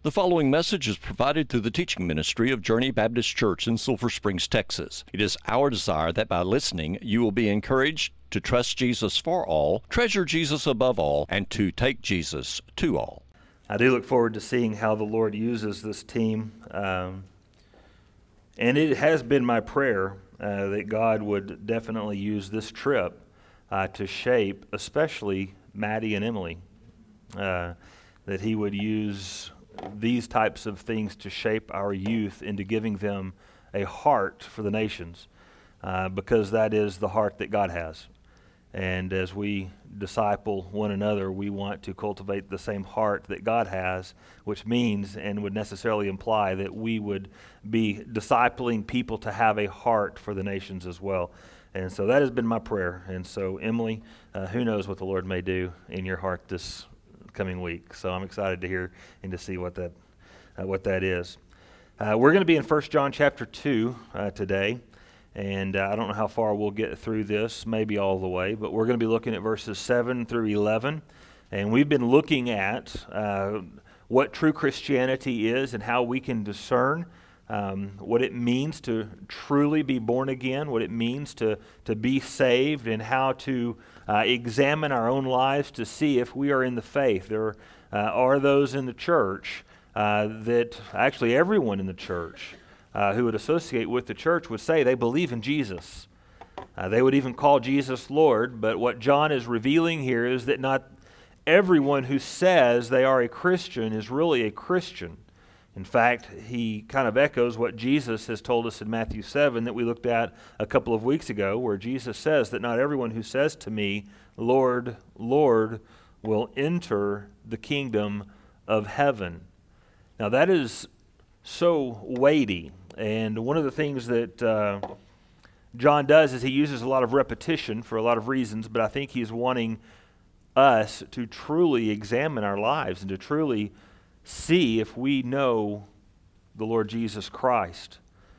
The following message is provided through the teaching ministry of Journey Baptist Church in Sulphur Springs, Texas. It is our desire that by listening, you will be encouraged to trust Jesus for all, treasure Jesus above all, and to take Jesus to all. I do look forward to seeing how the Lord uses this team. And it has been my prayer that God would definitely use this trip to shape, especially Maddie and Emily, that He would use these types of things to shape our youth into giving them a heart for the nations, because that is the heart that God has. And as we disciple one another, we want to cultivate the same heart that God has, which means and would necessarily imply that we would be discipling people to have a heart for the nations as well. And so that has been my prayer. And so, Emily, who knows what the Lord may do in your heart this coming week. So I'm excited to hear and to see what that is. We're going to be in 1 John chapter 2 today. And I don't know how far we'll get through this, maybe all the way, but we're going to be looking at verses 7 through 11. And we've been looking at what true Christianity is and how we can discern what it means to truly be born again, what it means to be saved, and how to examine our own lives to see if we are in the faith. There are those in the church that actually everyone in the church who would associate with the church would say they believe in Jesus. They would even call Jesus Lord, but what John is revealing here is that not everyone who says they are a Christian is really a Christian. In fact, he kind of echoes what Jesus has told us in Matthew 7 that we looked at a couple of weeks ago, where Jesus says that not everyone who says to me, Lord, Lord, will enter the kingdom of heaven. Now that is so weighty. And one of the things that John does is he uses a lot of repetition for a lot of reasons, but I think he's wanting us to truly examine our lives and to truly see if we know the Lord Jesus Christ.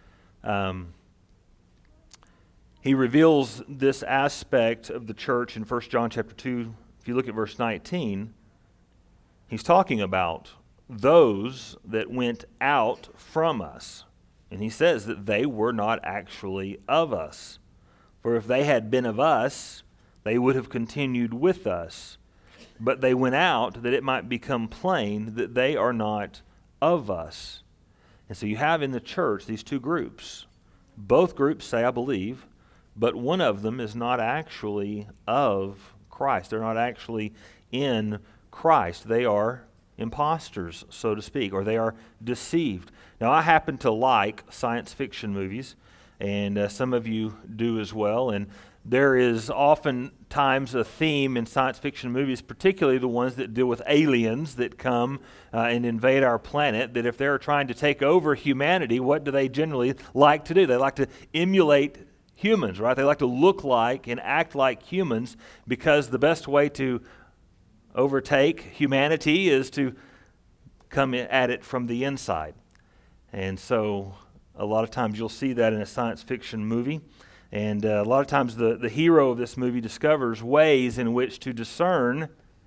He reveals this aspect of the church in 1 John chapter 2. If you look at verse 19, he's talking about those that went out from us. And he says that they were not actually of us. For if they had been of us, they would have continued with us. But they went out that it might become plain that they are not of us. And so you have in the church these two groups. Both groups say, I believe, but one of them is not actually of Christ. They're not actually in Christ. They are imposters, so to speak, or they are deceived. Now, I happen to like science fiction movies, and some of you do as well, and there is oftentimes a theme in science fiction movies, particularly the ones that deal with aliens that come and invade our planet, that if they're trying to take over humanity, what do they generally like to do? They like to emulate humans, right? They like to look like and act like humans, because the best way to overtake humanity is to come at it from the inside. And so a lot of times you'll see that in a science fiction movie. And a lot of times the hero of this movie discovers ways in which to discern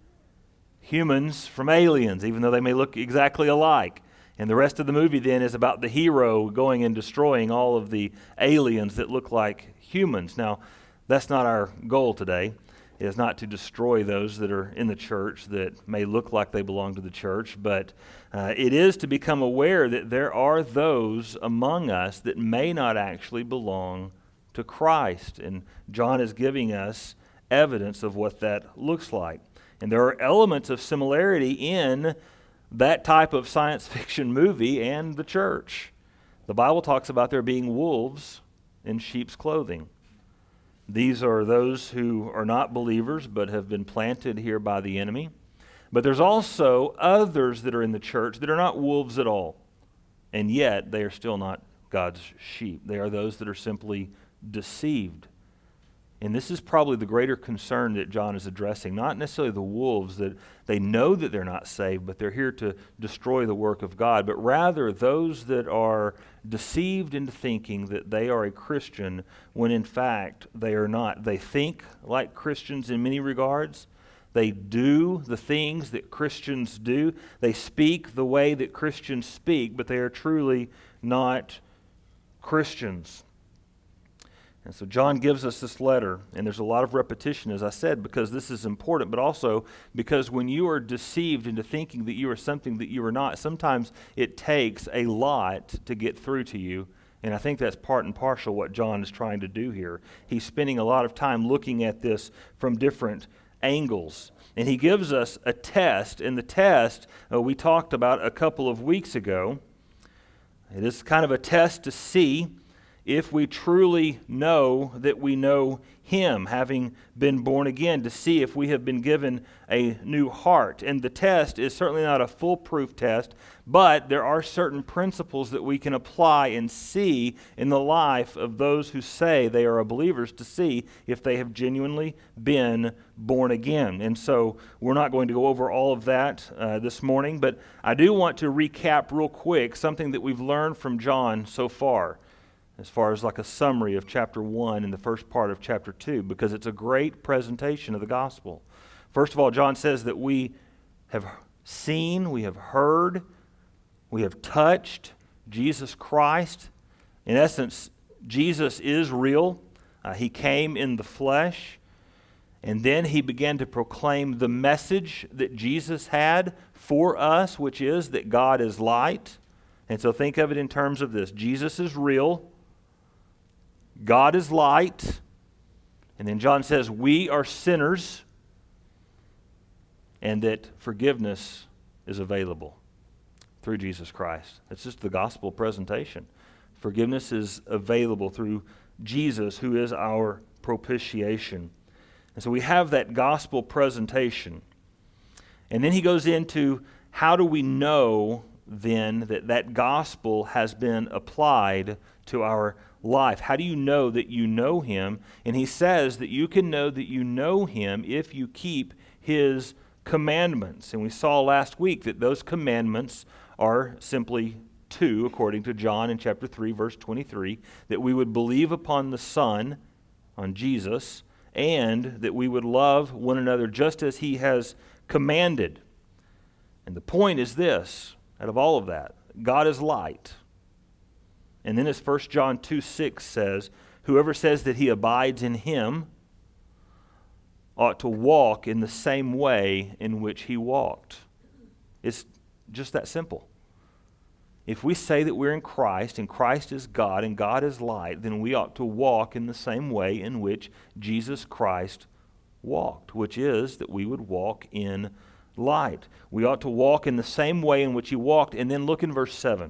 humans from aliens, even though they may look exactly alike. And the rest of the movie then is about the hero going and destroying all of the aliens that look like humans. Now, that's not our goal today. It is not to destroy those that are in the church that may look like they belong to the church, but it is to become aware that there are those among us that may not actually belong to Christ. And John is giving us evidence of what that looks like. And there are elements of similarity in that type of science fiction movie and the church. The Bible talks about there being wolves in sheep's clothing. These are those who are not believers but have been planted here by the enemy. But there's also others that are in the church that are not wolves at all, and yet they are still not God's sheep. They are those that are simply deceived. And this is probably the greater concern that John is addressing, not necessarily the wolves, that they know that they're not saved, but they're here to destroy the work of God, but rather those that are deceived into thinking that they are a Christian when in fact they are not. They think like Christians in many regards. They do the things that Christians do. They speak the way that Christians speak, but they are truly not Christians. And so John gives us this letter, and there's a lot of repetition, as I said, because this is important, but also because when you are deceived into thinking that you are something that you are not, sometimes it takes a lot to get through to you. And I think that's part and parcel what John is trying to do here. He's spending a lot of time looking at this from different angles. And he gives us a test, and the test we talked about a couple of weeks ago. It is kind of a test to see if we truly know that we know Him, having been born again, to see if we have been given a new heart. And the test is certainly not a foolproof test, but there are certain principles that we can apply and see in the life of those who say they are believers to see if they have genuinely been born again. And so we're not going to go over all of that this morning, but I do want to recap real quick something that we've learned from John so far, as far as like a summary of chapter 1 and the first part of chapter 2, because it's a great presentation of the gospel. First of all, John says that we have seen, we have heard, we have touched Jesus Christ. In essence, Jesus is real. He came in the flesh, and then he began to proclaim the message that Jesus had for us, which is that God is light. And so think of it in terms of this. Jesus is real. God is light. And then John says we are sinners and that forgiveness is available through Jesus Christ. That's just the gospel presentation. Forgiveness is available through Jesus, who is our propitiation. And so we have that gospel presentation. And then he goes into how do we know then that that gospel has been applied to our life. How do you know that you know Him? And he says that you can know that you know Him if you keep His commandments. And we saw last week that those commandments are simply two, according to John in chapter 3, verse 23, that we would believe upon the Son, on Jesus, and that we would love one another just as He has commanded. And the point is this, out of all of that, God is light. And then as 1 John 2:6 says, whoever says that he abides in Him ought to walk in the same way in which He walked. It's just that simple. If we say that we're in Christ, and Christ is God, and God is light, then we ought to walk in the same way in which Jesus Christ walked, which is that we would walk in light. We ought to walk in the same way in which He walked. And then look in verse 7.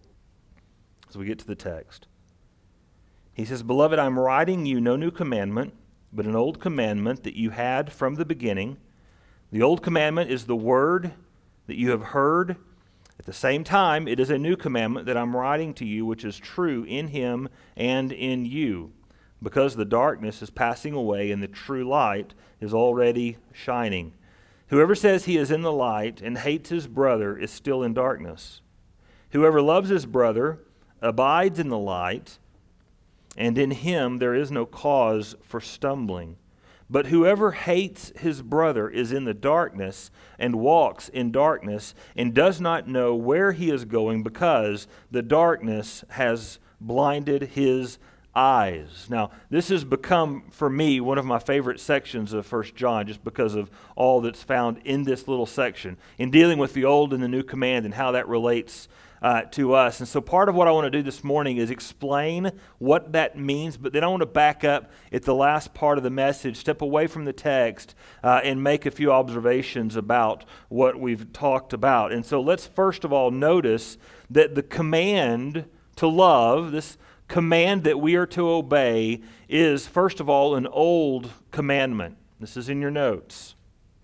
As we get to the text. He says, Beloved, I'm writing you no new commandment, but an old commandment that you had from the beginning. The old commandment is the word that you have heard. At the same time, it is a new commandment that I'm writing to you, which is true in Him and in you, because the darkness is passing away and the true light is already shining. Whoever says he is in the light and hates his brother is still in darkness. Whoever loves his brother abides in the light, and in him there is no cause for stumbling. But whoever hates his brother is in the darkness and walks in darkness and does not know where he is going because the darkness has blinded his eyes. Now, this has become, for me, one of my favorite sections of 1 John just because of all that's found in this little section in dealing with the old and the new command and how that relates to us. And so part of what I want to do this morning is explain what that means, but then I want to back up at the last part of the message, step away from the text, and make a few observations about what we've talked about. And so let's first of all notice that the command to love, this command that we are to obey, is first of all an old commandment. This is in your notes.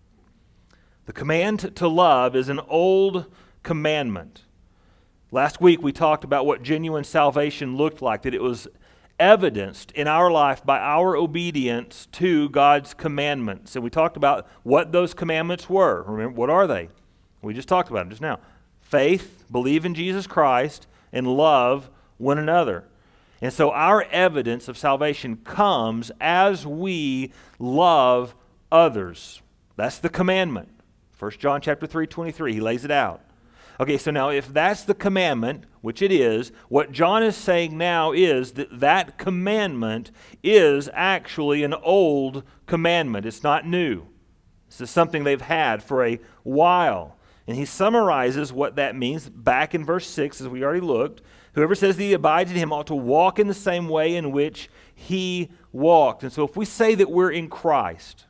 The command to love is an old commandment. Last week we talked about what genuine salvation looked like, that it was evidenced in our life by our obedience to God's commandments. And we talked about what those commandments were. Remember, what are they? We just talked about them just now. Faith, believe in Jesus Christ, and love one another. And so our evidence of salvation comes as we love others. That's the commandment. 1 John chapter 3:23, he lays it out. Okay, so now if that's the commandment, which it is, what John is saying now is that that commandment is actually an old commandment. It's not new. This is something they've had for a while. And he summarizes what that means back in verse 6, as we already looked. Whoever says that he abides in him ought to walk in the same way in which he walked. And so if we say that we're in Christ,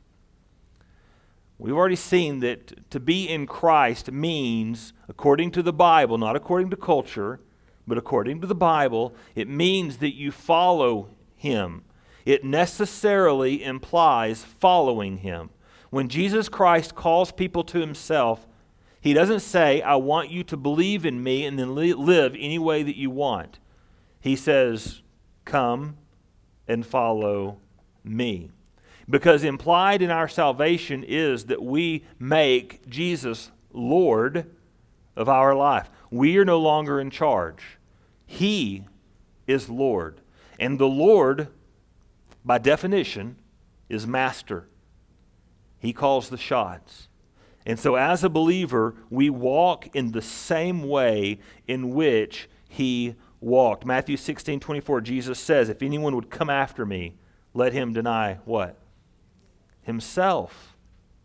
we've already seen that to be in Christ means, according to the Bible, not according to culture, but according to the Bible, it means that you follow him. It necessarily implies following him. When Jesus Christ calls people to himself, he doesn't say, I want you to believe in me and then live any way that you want. He says, come and follow me. Because implied in our salvation is that we make Jesus Lord of our life. We are no longer in charge. He is Lord. And the Lord, by definition, is master. He calls the shots. And so as a believer, we walk in the same way in which he walked. Matthew 16:24, Jesus says, if anyone would come after me, let him deny what? Himself.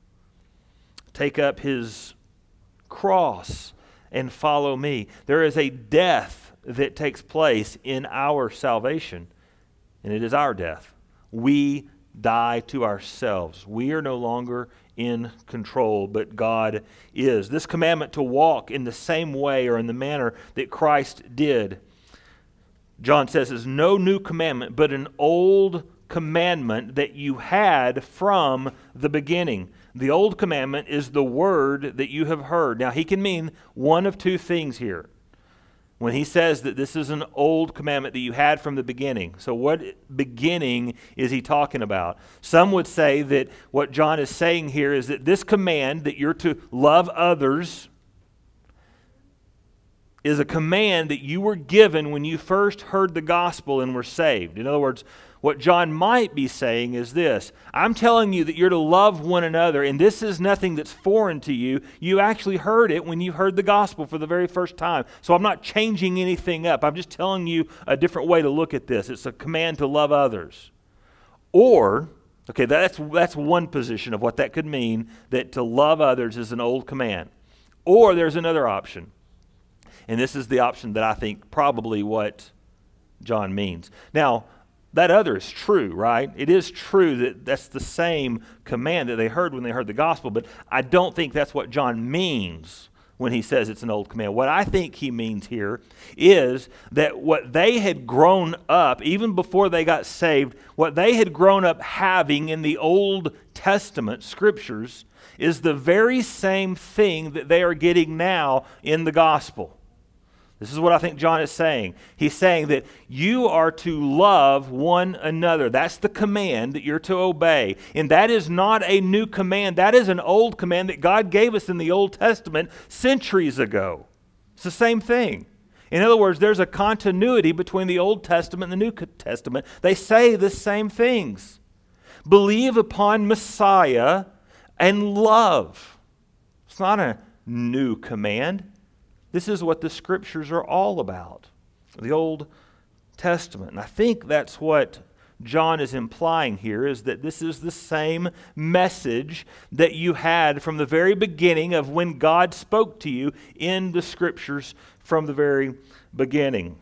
Take up his cross and follow me. There is a death that takes place in our salvation, and it is our death. We die to ourselves. We are no longer in control, but God is. This commandment to walk in the same way or in the manner that Christ did, John says, is no new commandment, but an old commandment that you had from the beginning. The old commandment is the word that you have heard. Now, he can mean one of two things here when he says that this is an old commandment that you had from the beginning. So what beginning is he talking about? Some would say that what John is saying here is that this command that you're to love others is a command that you were given when you first heard the gospel and were saved. In other words, what John might be saying is this: I'm telling you that you're to love one another, and this is nothing that's foreign to you. You actually heard it when you heard the gospel for the very first time. So I'm not changing anything up. I'm just telling you a different way to look at this. It's a command to love others. Or, okay, that's one position of what that could mean, that to love others is an old command. Or there's another option. And this is the option that I think probably what John means. Now, that other is true, right? It is true that that's the same command that they heard when they heard the gospel, but I don't think that's what John means when he says it's an old command. What I think he means here is that what they had grown up, even before they got saved, what they had grown up having in the Old Testament scriptures is the very same thing that they are getting now in the gospel. This is what I think John is saying. He's saying that you are to love one another. That's the command that you're to obey. And that is not a new command. That is an old command that God gave us in the Old Testament centuries ago. It's the same thing. In other words, there's a continuity between the Old Testament and the New Testament. They say the same things. Believe upon Messiah and love. It's not a new command. This is what the scriptures are all about, the Old Testament. And I think that's what John is implying here, is that this is the same message that you had from the very beginning of when God spoke to you in the scriptures from the very beginning.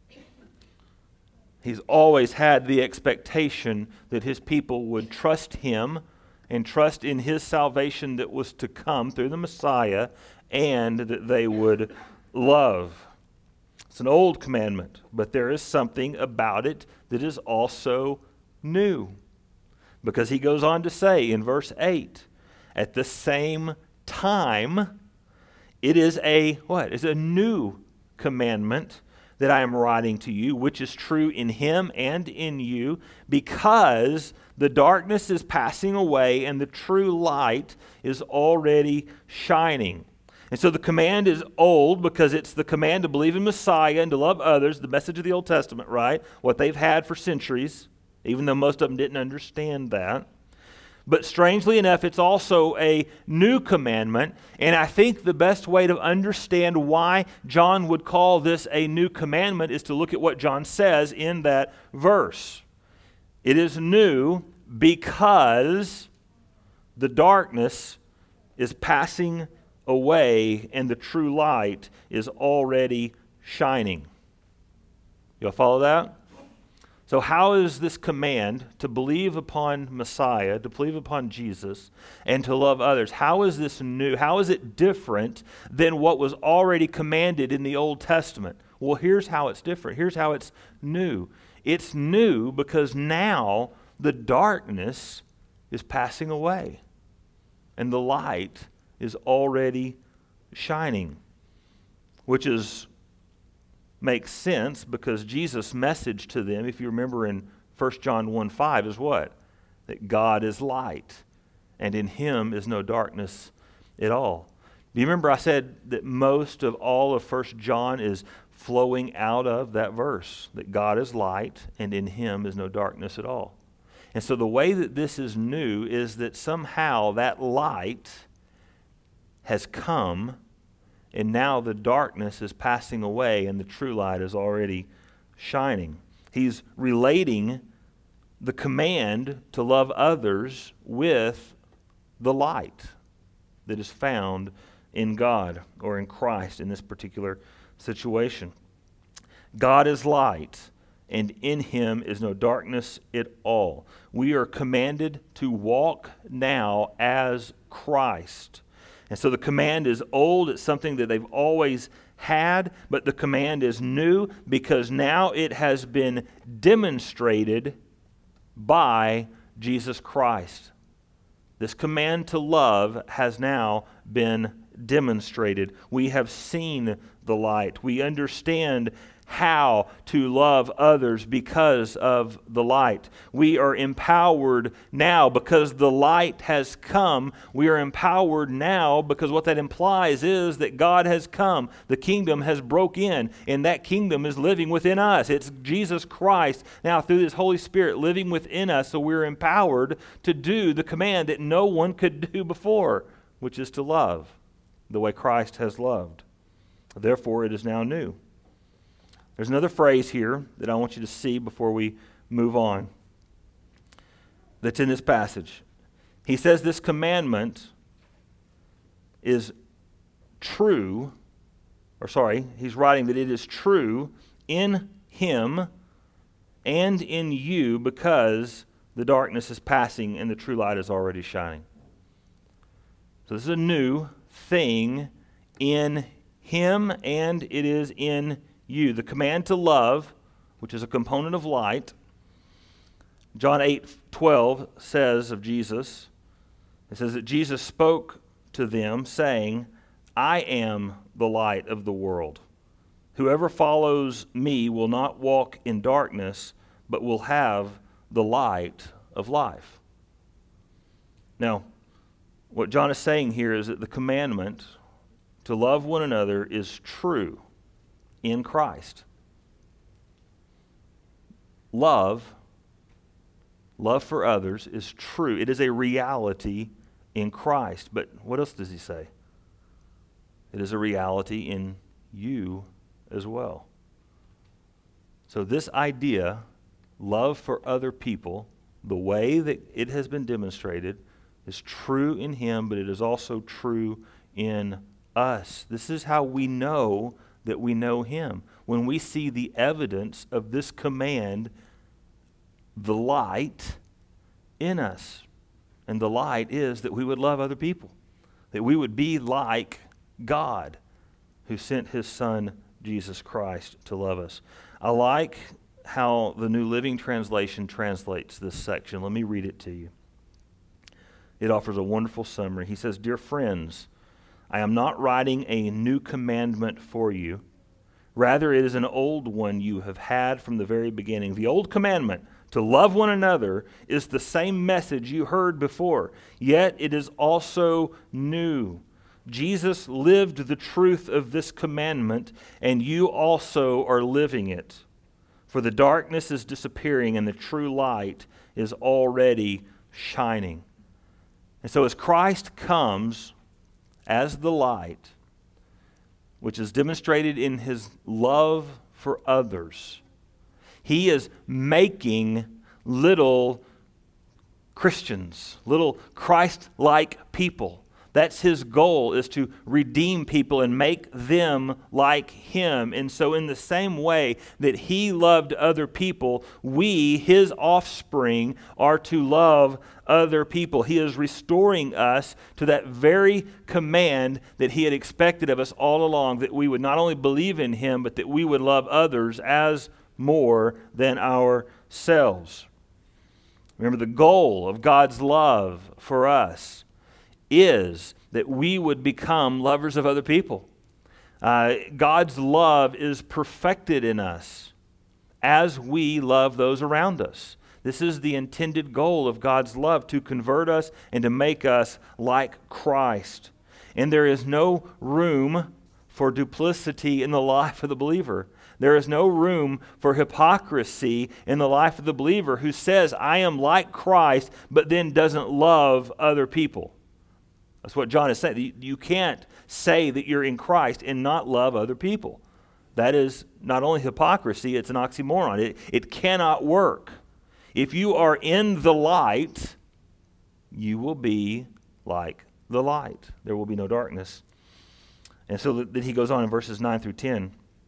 He's always had the expectation that his people would trust him and trust in his salvation that was to come through the Messiah, and that they would love. It's an old commandment, but there is something about it that is also new. Because he goes on to say in verse 8, at the same time, it is a what? It's a new commandment that I am writing to you, which is true in him and in you, because the darkness is passing away and the true light is already shining. And so the command is old because it's the command to believe in Messiah and to love others, the message of the Old Testament, right? What they've had for centuries, even though most of them didn't understand that. But strangely enough, it's also a new commandment. And I think the best way to understand why John would call this a new commandment is to look at what John says in that verse. It is new because the darkness is passing away and the true light is already shining. Y'all follow that? So how is this command to believe upon Messiah, to believe upon Jesus, and to love others, how is this new? How is it different than what was already commanded in the Old Testament? Well, here's how it's different. Here's how it's new. It's new because now the darkness is passing away and the light is already shining, which makes sense because Jesus' message to them, if you remember in 1 John 1:5, is what? That God is light, and in him is no darkness at all. Do you remember I said that most of all of 1 John is flowing out of that verse, that God is light, and in him is no darkness at all? And so the way that this is new is that somehow that light has come, and now the darkness is passing away and the true light is already shining. He's relating the command to love others with the light that is found in God or in Christ in this particular situation. God is light, and in him is no darkness at all. We are commanded to walk now as Christ. And so the command is old. It's something that they've always had, but the command is new because now it has been demonstrated by Jesus Christ. This command to love has now been demonstrated. We have seen the light. We understand how to love others because of the light. We are empowered now because the light has come. We are empowered now because what that implies is that God has come. The kingdom has broke in, and that kingdom is living within us. It's Jesus Christ now through His Holy Spirit living within us, so we're empowered to do the command that no one could do before, which is to love the way Christ has loved. Therefore, it is now new. There's another phrase here that I want you to see before we move on that's in this passage. He says this commandment is true, he's writing that it is true in him and in you because the darkness is passing and the true light is already shining. So this is a new thing in him and it is in you. The command to love, which is a component of light. John 8:12 says of Jesus, it says that Jesus spoke to them saying, I am the light of the world. Whoever follows me will not walk in darkness, but will have the light of life. Now, what John is saying here is that the commandment to love one another is true in Christ. Love for others is true. It is a reality in Christ. But what else does he say? It is a reality in you as well. So this idea, love for other people, the way that it has been demonstrated, is true in him, but it is also true in us. This is how we know that we know him. When we see the evidence of this command, the light in us. And the light is that we would love other people. That we would be like God who sent his Son, Jesus Christ, to love us. I like how the New Living Translation translates this section. Let me read it to you. It offers a wonderful summary. He says, Dear friends, I am not writing a new commandment for you. Rather, it is an old one you have had from the very beginning. The old commandment, to love one another, is the same message you heard before, yet it is also new. Jesus lived the truth of this commandment, and you also are living it. For the darkness is disappearing, and the true light is already shining. And so as Christ comes as the light, which is demonstrated in his love for others, he is making little Christians, little Christ-like people. That's his goal, is to redeem people and make them like him. And so in the same way that he loved other people, we, his offspring, are to love other people. He is restoring us to that very command that he had expected of us all along, that we would not only believe in him, but that we would love others as more than ourselves. Remember, the goal of God's love for us is that we would become lovers of other people. God's love is perfected in us as we love those around us. This is the intended goal of God's love, to convert us and to make us like Christ. And there is no room for duplicity in the life of the believer. There is no room for hypocrisy in the life of the believer who says, I am like Christ, but then doesn't love other people. That's what John is saying. You can't say that you're in Christ and not love other people. That is not only hypocrisy, it's an oxymoron. It cannot work. If you are in the light, you will be like the light. There will be no darkness. And so that he goes on in verses 9 through 10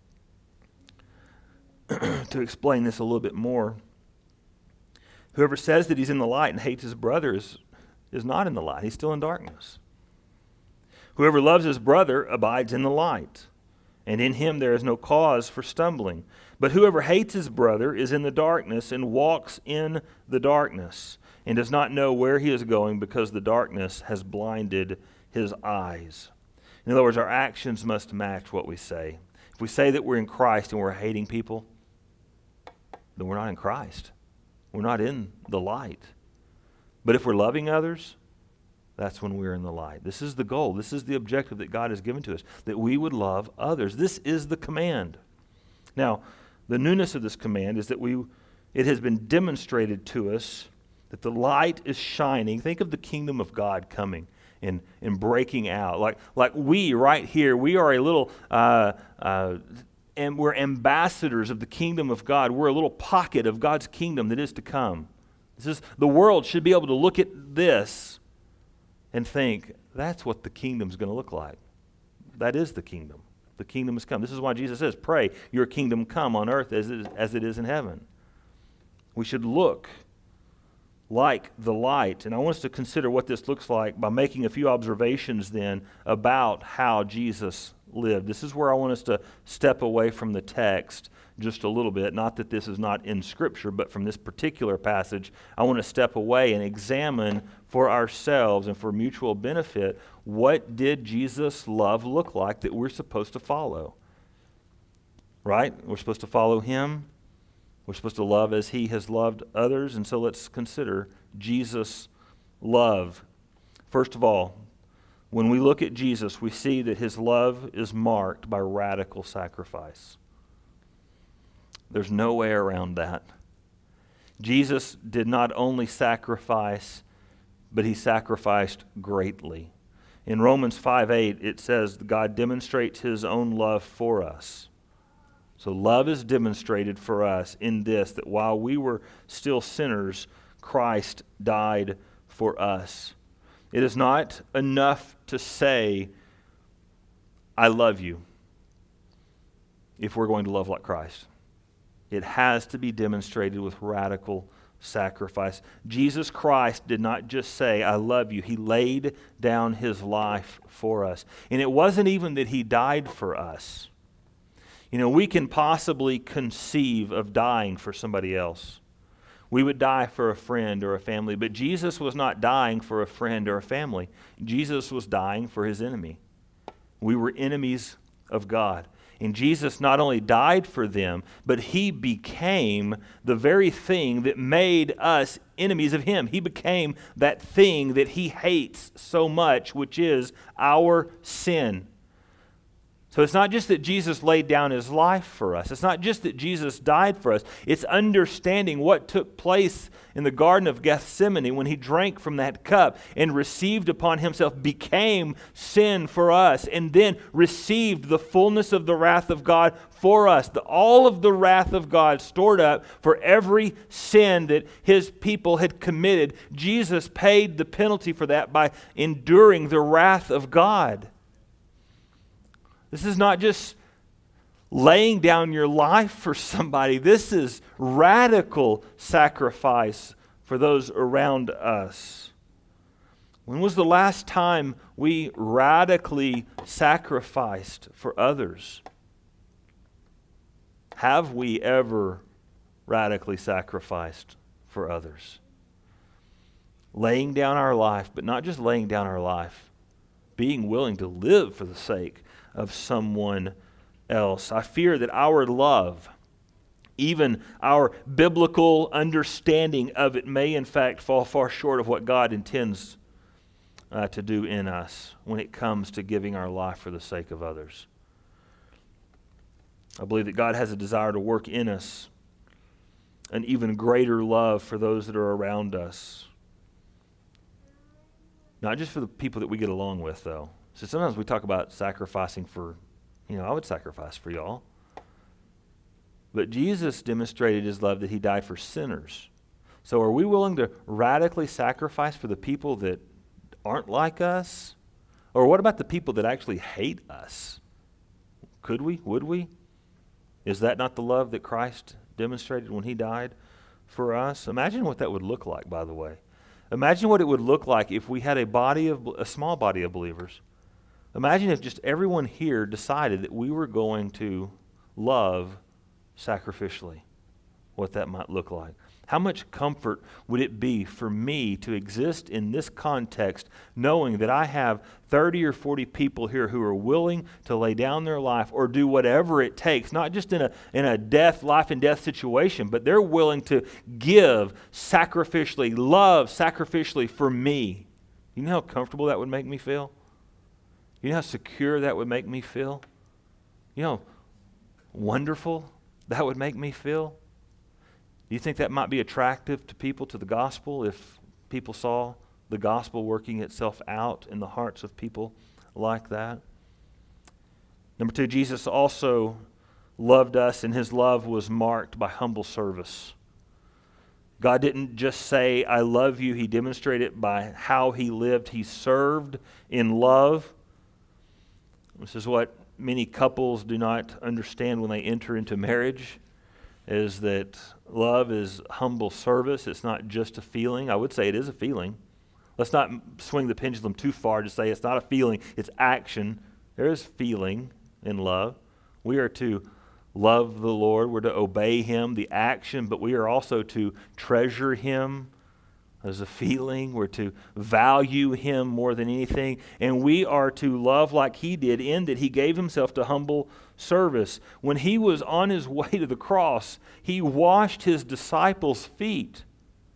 to explain this a little bit more. Whoever says that he's in the light and hates his brother is not in the light. He's still in darkness. Whoever loves his brother abides in the light, and in him there is no cause for stumbling. But whoever hates his brother is in the darkness and walks in the darkness, and does not know where he is going, because the darkness has blinded his eyes. In other words, our actions must match what we say. If we say that we're in Christ and we're hating people, then we're not in Christ. We're not in the light. But if we're loving others, that's when we're in the light. This is the goal. This is the objective that God has given to us, that we would love others. This is the command. Now, the newness of this command is that it has been demonstrated to us that the light is shining. Think of the kingdom of God coming and breaking out. Like we right here, we are a little, and we're ambassadors of the kingdom of God. We're a little pocket of God's kingdom that is to come. The world should be able to look at this and think, that's what the kingdom's going to look like. That is the kingdom. The kingdom has come. This is why Jesus says, pray, your kingdom come on earth as it is in heaven. We should look like the light. And I want us to consider what this looks like by making a few observations then about how Jesus lived. This is where I want us to step away from the text just a little bit. Not that this is not in Scripture, but from this particular passage, I want to step away and examine for ourselves and for mutual benefit, what did Jesus' love look like that we're supposed to follow? Right? We're supposed to follow him. We're supposed to love as he has loved others. And so let's consider Jesus' love. First of all, when we look at Jesus, we see that his love is marked by radical sacrifice. There's no way around that. Jesus did not only sacrifice, but he sacrificed greatly. In Romans 5:8, it says God demonstrates his own love for us. So love is demonstrated for us in this, that while we were still sinners, Christ died for us. It is not enough to say, I love you, if we're going to love like Christ. It has to be demonstrated with radical sacrifice. Jesus Christ did not just say, I love you. He laid down his life for us. And it wasn't even that he died for us. You know, we can possibly conceive of dying for somebody else. We would die for a friend or a family, but Jesus was not dying for a friend or a family. Jesus was dying for his enemy. We were enemies of God. And Jesus not only died for them, but he became the very thing that made us enemies of him. He became that thing that he hates so much, which is our sin. So it's not just that Jesus laid down his life for us. It's not just that Jesus died for us. It's understanding what took place in the Garden of Gethsemane when he drank from that cup and received upon himself, became sin for us, and then received the fullness of the wrath of God for us. All of the wrath of God stored up for every sin that his people had committed. Jesus paid the penalty for that by enduring the wrath of God. This is not just laying down your life for somebody. This is radical sacrifice for those around us. When was the last time we radically sacrificed for others? Have we ever radically sacrificed for others? Laying down our life, but not just laying down our life, being willing to live for the sake of someone else. I fear that our love, even our biblical understanding of it, may in fact fall far short of what God intends to do in us when it comes to giving our life for the sake of others. I believe that God has a desire to work in us an even greater love for those that are around us. Not just for the people that we get along with, though. So sometimes we talk about sacrificing for, I would sacrifice for y'all. But Jesus demonstrated his love that he died for sinners. So are we willing to radically sacrifice for the people that aren't like us? Or what about the people that actually hate us? Could we? Would we? Is that not the love that Christ demonstrated when he died for us? Imagine what that would look like, by the way. Imagine what it would look like if we had a small body of believers. Imagine if just everyone here decided that we were going to love sacrificially, what that might look like. How much comfort would it be for me to exist in this context, knowing that I have 30 or 40 people here who are willing to lay down their life or do whatever it takes, not just in a life and death situation, but they're willing to give sacrificially, love sacrificially for me. You know how comfortable that would make me feel? You know how secure that would make me feel? You know how wonderful that would make me feel? Do you think that might be attractive to people, to the gospel, if people saw the gospel working itself out in the hearts of people like that? Number 2, Jesus also loved us, and his love was marked by humble service. God didn't just say, I love you. He demonstrated it by how he lived. He served in love. This is what many couples do not understand when they enter into marriage, is that love is humble service. It's not just a feeling. I would say it is a feeling. Let's not swing the pendulum too far to say it's not a feeling, it's action. There is feeling in love. We are to love the Lord. We're to obey him, the action, but we are also to treasure him as a feeling. We're to value him more than anything. And we are to love like he did, in that he gave himself to humble service. When he was on his way to the cross, he washed his disciples' feet.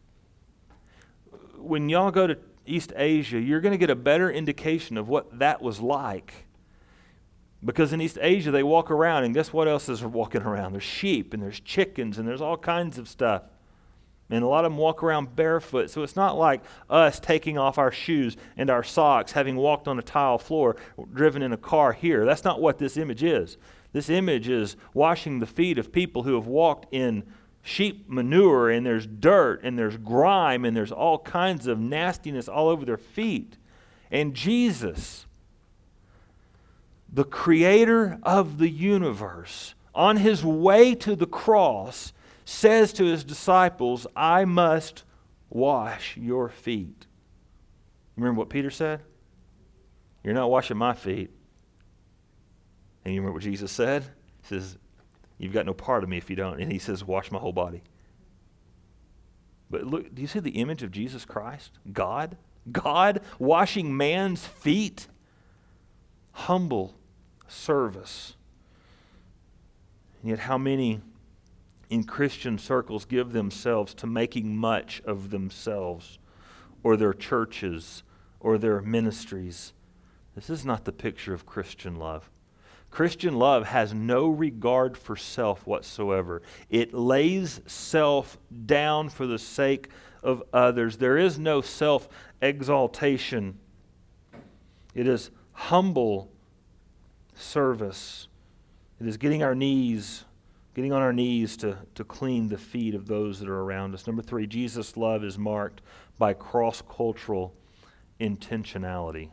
When y'all go to East Asia, you're going to get a better indication of what that was like. Because in East Asia, they walk around, and guess what else is walking around? There's sheep, and there's chickens, and there's all kinds of stuff. And a lot of them walk around barefoot. So it's not like us taking off our shoes and our socks, having walked on a tile floor, driven in a car here. That's not what this image is. This image is washing the feet of people who have walked in sheep manure, and there's dirt, and there's grime, and there's all kinds of nastiness all over their feet. And Jesus, the creator of the universe, on his way to the cross, says to his disciples, I must wash your feet. Remember what Peter said? You're not washing my feet. And you remember what Jesus said? He says, you've got no part of me if you don't. And he says, wash my whole body. But look, do you see the image of Jesus Christ? God washing man's feet. Humble service. And yet how many in Christian circles give themselves to making much of themselves or their churches or their ministries? This is not the picture of Christian love. Christian love has no regard for self whatsoever. It lays self down for the sake of others. There is no self-exaltation. It is humble service. It is getting on our knees to clean the feet of those that are around us. Number 3, Jesus' love is marked by cross-cultural intentionality.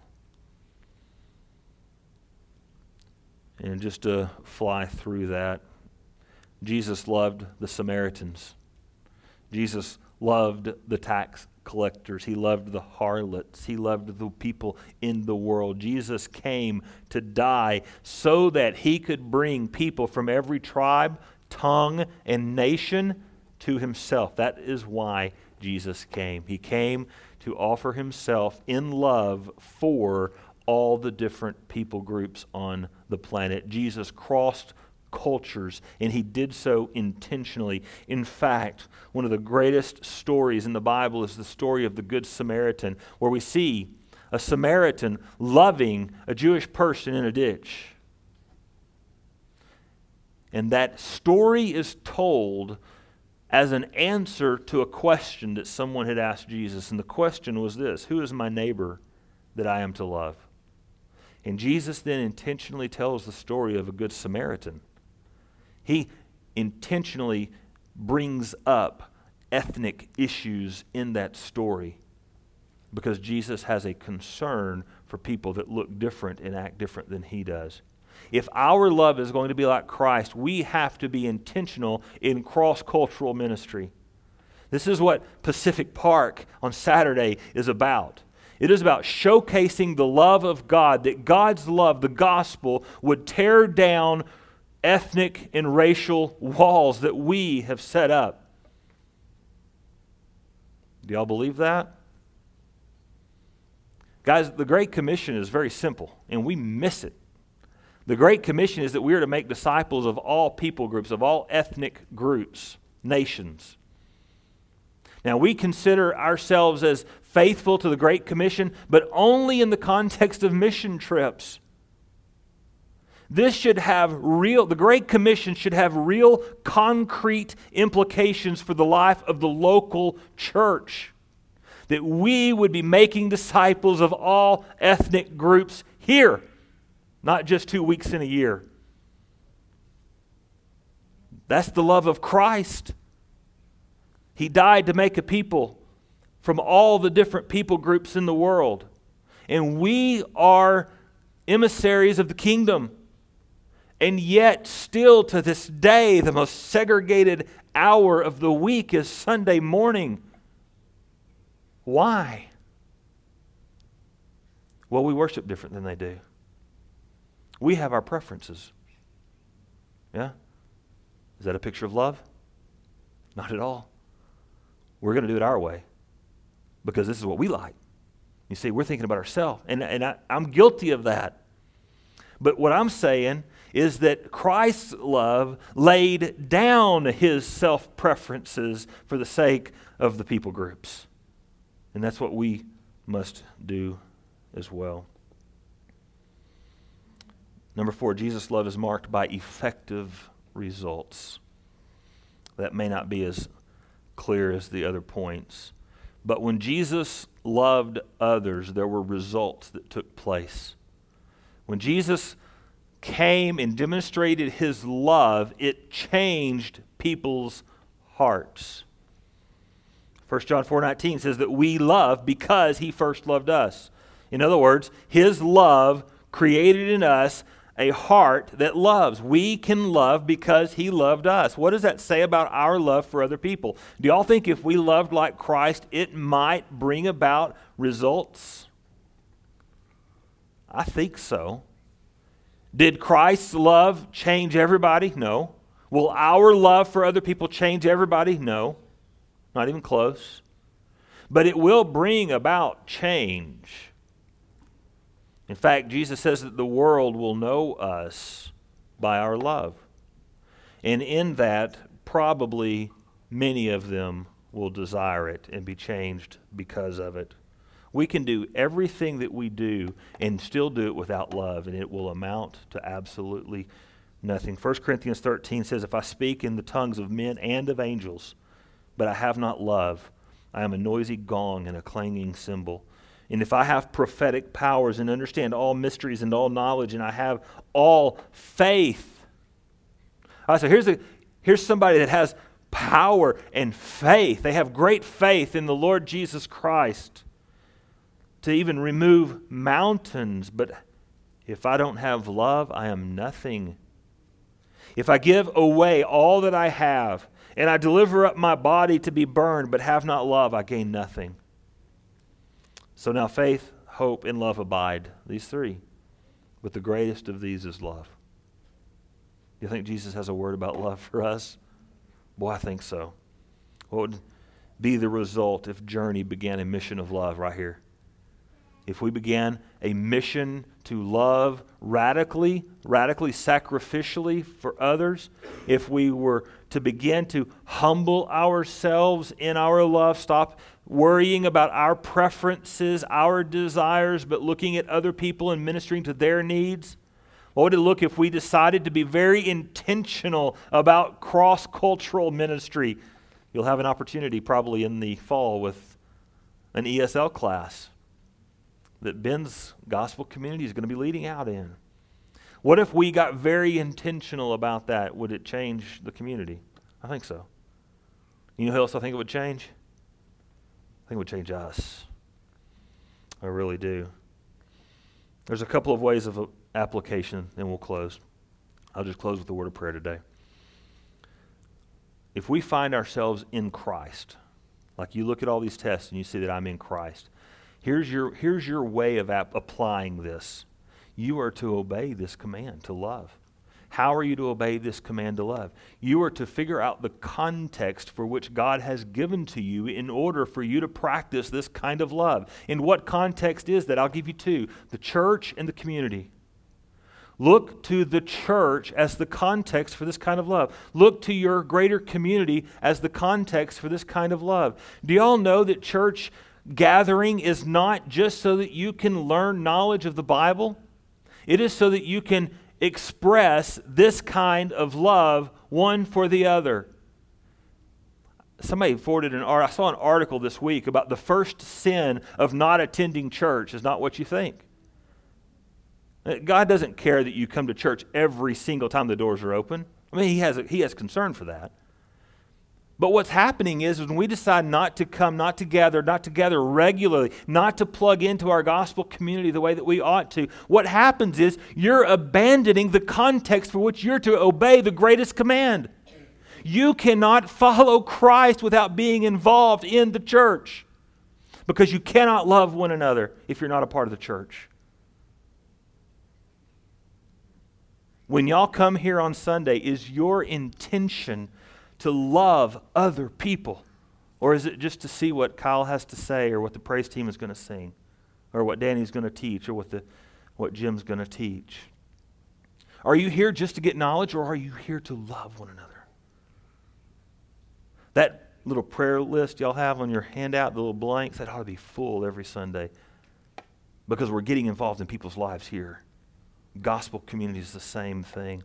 And just to fly through that, Jesus loved the Samaritans. Jesus loved the tax collectors. He loved the harlots. He loved the people in the world. Jesus came to die so that he could bring people from every tribe, tongue, and nation to himself. That is why Jesus came. He came to offer himself in love for all the different people groups on the planet. Jesus crossed cultures, and he did so intentionally. In fact, one of the greatest stories in the Bible is the story of the Good Samaritan, where we see a Samaritan loving a Jewish person in a ditch. And that story is told as an answer to a question that someone had asked Jesus. And the question was this: who is my neighbor that I am to love? And Jesus then intentionally tells the story of a Good Samaritan. He intentionally brings up ethnic issues in that story because Jesus has a concern for people that look different and act different than he does. If our love is going to be like Christ, we have to be intentional in cross-cultural ministry. This is what Pacific Park on Saturday is about. It is about showcasing the love of God, that God's love, the gospel, would tear down ethnic and racial walls that we have set up. Do y'all believe that? Guys, the Great Commission is very simple, and we miss it. The Great Commission is that we are to make disciples of all people groups, of all ethnic groups, nations. Now, we consider ourselves as faithful to the Great Commission, but only in the context of mission trips. The Great Commission should have real, concrete implications for the life of the local church. That we would be making disciples of all ethnic groups here, not just 2 weeks in a year. That's the love of Christ. He died to make a people from all the different people groups in the world. And we are emissaries of the kingdom. And yet, still to this day, the most segregated hour of the week is Sunday morning. Why? Well, we worship different than they do. We have our preferences. Yeah? Is that a picture of love? Not at all. We're going to do it our way because this is what we like. You see, we're thinking about ourselves, and I'm guilty of that. But what I'm saying is that Christ's love laid down his self-preferences for the sake of the people groups. And that's what we must do as well. Number 4, Jesus' love is marked by effective results. That may not be as clear as the other points. But when Jesus loved others, there were results that took place. When Jesus came and demonstrated his love, it changed people's hearts. 1 John 4:19 says that we love because he first loved us. In other words, his love created in us a heart that loves. We can love because he loved us. What does that say about our love for other people? Do y'all think if we loved like Christ, it might bring about results? I think so. Did Christ's love change everybody? No. Will our love for other people change everybody? No. Not even close. But it will bring about change. In fact, Jesus says that the world will know us by our love. And in that, probably many of them will desire it and be changed because of it. We can do everything that we do and still do it without love, and it will amount to absolutely nothing. 1 Corinthians 13 says, if I speak in the tongues of men and of angels, but I have not love, I am a noisy gong and a clanging cymbal. And if I have prophetic powers and understand all mysteries and all knowledge, and I have all faith. So here's somebody that has power and faith. They have great faith in the Lord Jesus Christ to even remove mountains. But if I don't have love, I am nothing. If I give away all that I have, and I deliver up my body to be burned, but have not love, I gain nothing. So now faith, hope, and love abide, these three. But the greatest of these is love. Do you think Jesus has a word about love for us? Boy, I think so. What would be the result if Journey began a mission of love right here? If we began a mission to love radically, sacrificially for others, if we were to begin to humble ourselves in our love, stop worrying about our preferences, our desires, but looking at other people and ministering to their needs. What would it look if we decided to be very intentional about cross-cultural ministry? You'll have an opportunity probably in the fall with an ESL class that Ben's gospel community is going to be leading out in. What if we got very intentional about that? Would it change the community? I think so. You know who else I think it would change? I think it would change us. I really do. There's a couple of ways of application, and we'll close. I'll just close with a word of prayer today. If we find ourselves in Christ, like you look at all these tests and you see that I'm in Christ, here's your way of applying this. You are to obey this command to love. How are you to obey this command to love? You are to figure out the context for which God has given to you in order for you to practice this kind of love. And what context is that? I'll give you two: the church and the community. Look to the church as the context for this kind of love. Look to your greater community as the context for this kind of love. Do you all know that church gathering is not just so that you can learn knowledge of the Bible? It is so that you can express this kind of love one for the other. Somebody forwarded I saw an article this week about the first sin of not attending church is not what you think. God doesn't care that you come to church every single time the doors are open. I mean, He has concern for that. But what's happening is when we decide not to come, not to gather regularly, not to plug into our gospel community the way that we ought to, what happens is you're abandoning the context for which you're to obey the greatest command. You cannot follow Christ without being involved in the church, because you cannot love one another if you're not a part of the church. When y'all come here on Sunday, is your intention to love other people? Or is it just to see what Kyle has to say, or what the praise team is going to sing, or what Danny's going to teach, or what Jim's going to teach? Are you here just to get knowledge, or are you here to love one another? That little prayer list y'all have on your handout, the little blanks, that ought to be full every Sunday, because we're getting involved in people's lives here. Gospel community is the same thing.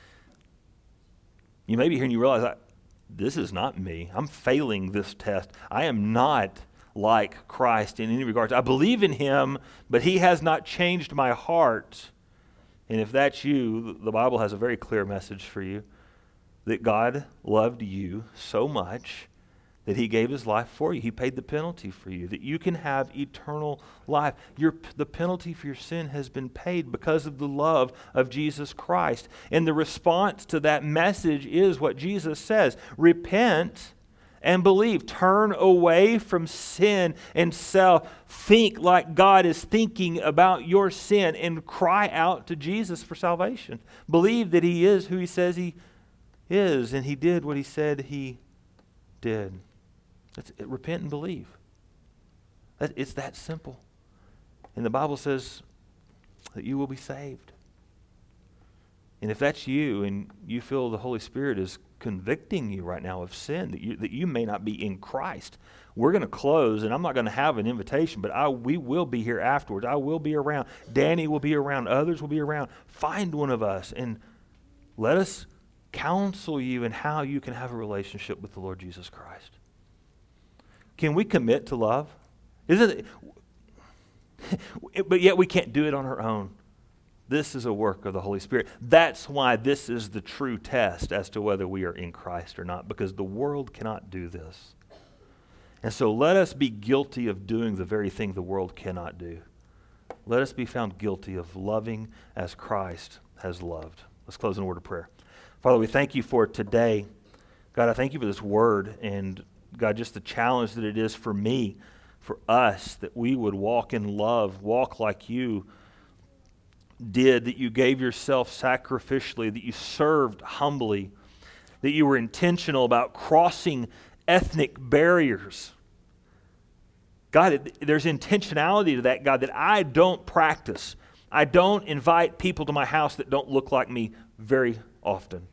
You may be here and you realize, this is not me. I'm failing this test. I am not like Christ in any regards. I believe in Him, but He has not changed my heart. And if that's you, the Bible has a very clear message for you, that God loved you so much that He gave His life for you. He paid the penalty for you, that you can have eternal life. The penalty for your sin has been paid because of the love of Jesus Christ. And the response to that message is what Jesus says: repent and believe. Turn away from sin and self. Think like God is thinking about your sin, and cry out to Jesus for salvation. Believe that He is who He says He is, and He did what He said He did. Repent and believe. It's that simple. And the Bible says that you will be saved. And if that's you and you feel the Holy Spirit is convicting you right now of sin, that you may not be in Christ, we're going to close, and I'm not going to have an invitation, but we will be here afterwards. I will be around. Danny will be around. Others will be around. Find one of us and let us counsel you in how you can have a relationship with the Lord Jesus Christ. Can we commit to love? Isn't it? But yet we can't do it on our own. This is a work of the Holy Spirit. That's why this is the true test as to whether we are in Christ or not, because the world cannot do this. And so let us be guilty of doing the very thing the world cannot do. Let us be found guilty of loving as Christ has loved. Let's close in a word of prayer. Father, we thank you for today. God, I thank you for this word, and God, just the challenge that it is for me, for us, that we would walk in love, walk like you did, that you gave yourself sacrificially, that you served humbly, that you were intentional about crossing ethnic barriers. God, there's intentionality to that, God, that I don't practice. I don't invite people to my house that don't look like me very often.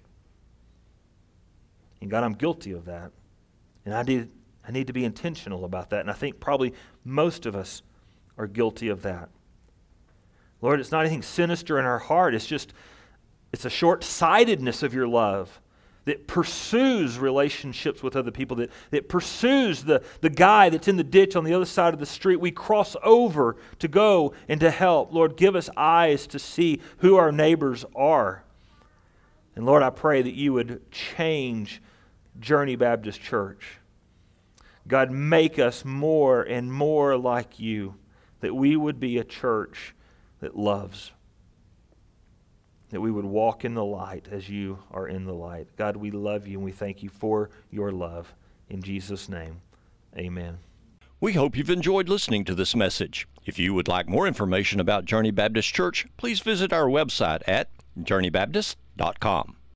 And God, I'm guilty of that. And I need to be intentional about that. And I think probably most of us are guilty of that. Lord, it's not anything sinister in our heart. It's a short-sightedness of your love that pursues relationships with other people, that pursues the guy that's in the ditch on the other side of the street. We cross over to go and to help. Lord, give us eyes to see who our neighbors are. And Lord, I pray that you would change Journey Baptist Church. God, make us more and more like you, that we would be a church that loves, that we would walk in the light as you are in the light. God, we love you and we thank you for your love. In Jesus' name, amen. We hope you've enjoyed listening to this message. If you would like more information about Journey Baptist Church, please visit our website at journeybaptist.com.